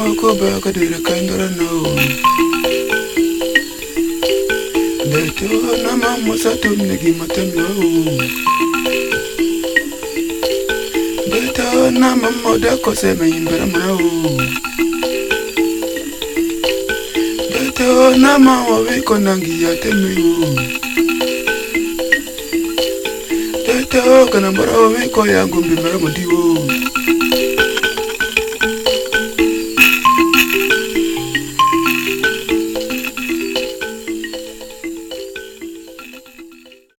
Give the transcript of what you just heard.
ko ba ka dire kandara no. Beto na mama satum negi matem no. Beto na mama da ko se me imbara no. Beto na mama we ko nangi ya temi yo. Beto kana mbara we ko ya ngumbi mbara modiwo.